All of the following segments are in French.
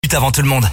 Avant tout le monde.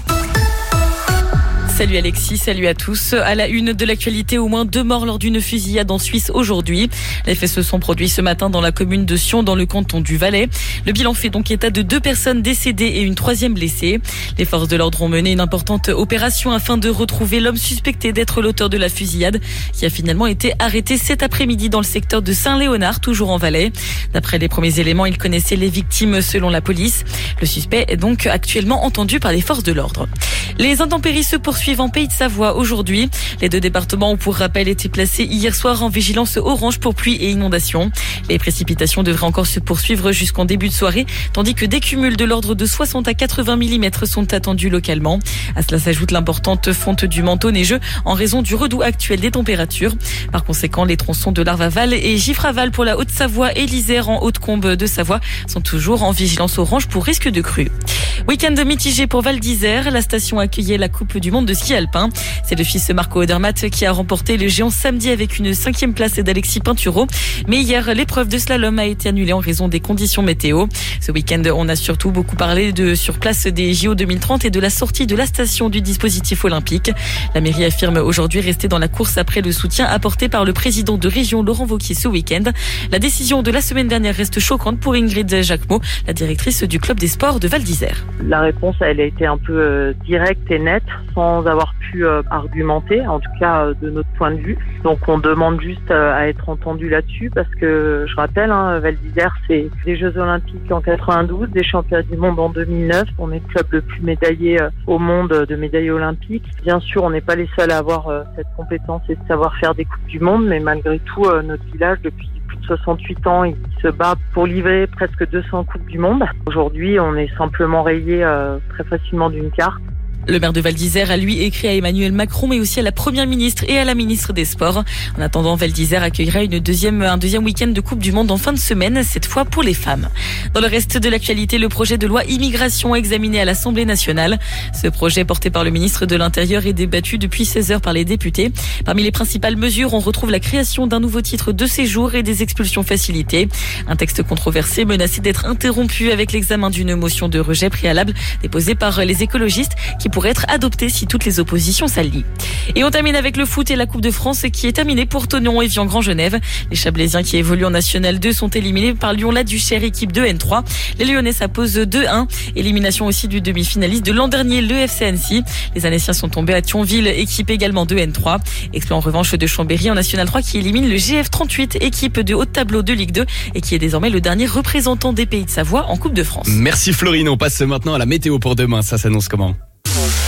Salut Alexis, salut à tous. À la une de l'actualité, au moins 2 morts lors d'une fusillade en Suisse aujourd'hui. Les faits se sont produits ce matin dans la commune de Sion, dans le canton du Valais. Le bilan fait donc état de 2 personnes décédées et une 3e blessée. Les forces de l'ordre ont mené une importante opération afin de retrouver l'homme suspecté d'être l'auteur de la fusillade, qui a finalement été arrêté cet après-midi dans le secteur de Saint-Léonard, toujours en Valais. D'après les premiers éléments, il connaissait les victimes selon la police. Le suspect est donc actuellement entendu par les forces de l'ordre. Les intempéries se poursuivent en Pays de Savoie aujourd'hui. Les 2 départements ont pour rappel été placés hier soir en vigilance orange pour pluie et inondations. Les précipitations devraient encore se poursuivre jusqu'en début de soirée, tandis que des cumuls de l'ordre de 60 à 80 mm sont attendus localement. À cela s'ajoute l'importante fonte du manteau neigeux en raison du redout actuel des températures. Par conséquent, les tronçons de Larvaval et Giffraval pour la Haute-Savoie et l'Isère en Haute-Combe de Savoie sont toujours en vigilance orange pour risque de crue. Week-end mitigé pour Val d'Isère. La station accueillait la Coupe du Monde de ski alpin. C'est le fils Marco Odermatt qui a remporté le géant samedi avec une 5e place d'Alexis Pinturo. Mais hier, l'épreuve de slalom a été annulée en raison des conditions météo. Ce week-end, on a surtout beaucoup parlé sur place des JO 2030 et de la sortie de la station du dispositif olympique. La mairie affirme aujourd'hui rester dans la course après le soutien apporté par le président de région Laurent Wauquiez ce week-end. La décision de la semaine dernière reste choquante pour Ingrid Jacquemot, la directrice du club des sports de Val d'Isère. La réponse, elle a été un peu directe et nette, sans avoir pu argumenter, en tout cas de notre point de vue. Donc on demande juste à être entendu là-dessus, parce que je rappelle, Val d'Isère, c'est des Jeux Olympiques en 92, des Championnats du monde en 2009. On est le club le plus médaillé au monde de médailles olympiques. Bien sûr, on n'est pas les seuls à avoir cette compétence et ce savoir-faire des Coupes du Monde, mais malgré tout, notre village, depuis 68 ans, il se bat pour livrer presque 200 Coupes du Monde. Aujourd'hui, on est simplement rayé très facilement d'une carte. Le maire de Val d'Isère a lui écrit à Emmanuel Macron, mais aussi à la première ministre et à la ministre des Sports. En attendant, Val d'Isère accueillera un deuxième week-end de Coupe du Monde en fin de semaine, cette fois pour les femmes. Dans le reste de l'actualité, le projet de loi immigration examiné à l'Assemblée nationale. Ce projet porté par le ministre de l'Intérieur est débattu depuis 16 heures par les députés. Parmi les principales mesures, on retrouve la création d'un nouveau titre de séjour et des expulsions facilitées. Un texte controversé menacé d'être interrompu avec l'examen d'une motion de rejet préalable déposée par les écologistes qui pourrait être adopté si toutes les oppositions s'allient. Et on termine avec le foot et la Coupe de France qui est terminée pour Thonon et Vian-Grand-Genève. Les Chablaisiens qui évoluent en National 2 sont éliminés par Lyon-La-Duchère, équipe de N3. Les Lyonnais s'imposent 2-1. Élimination aussi du demi-finaliste de l'an dernier, le FC Annecy. Les Annéciens sont tombés à Thionville, équipe également de N3. Exploit en revanche de Chambéry en National 3 qui élimine le GF38, équipe de haut de tableau de Ligue 2 et qui est désormais le dernier représentant des Pays de Savoie en Coupe de France. Merci Florine, on passe maintenant à la météo pour demain. Ça s'annonce comment ?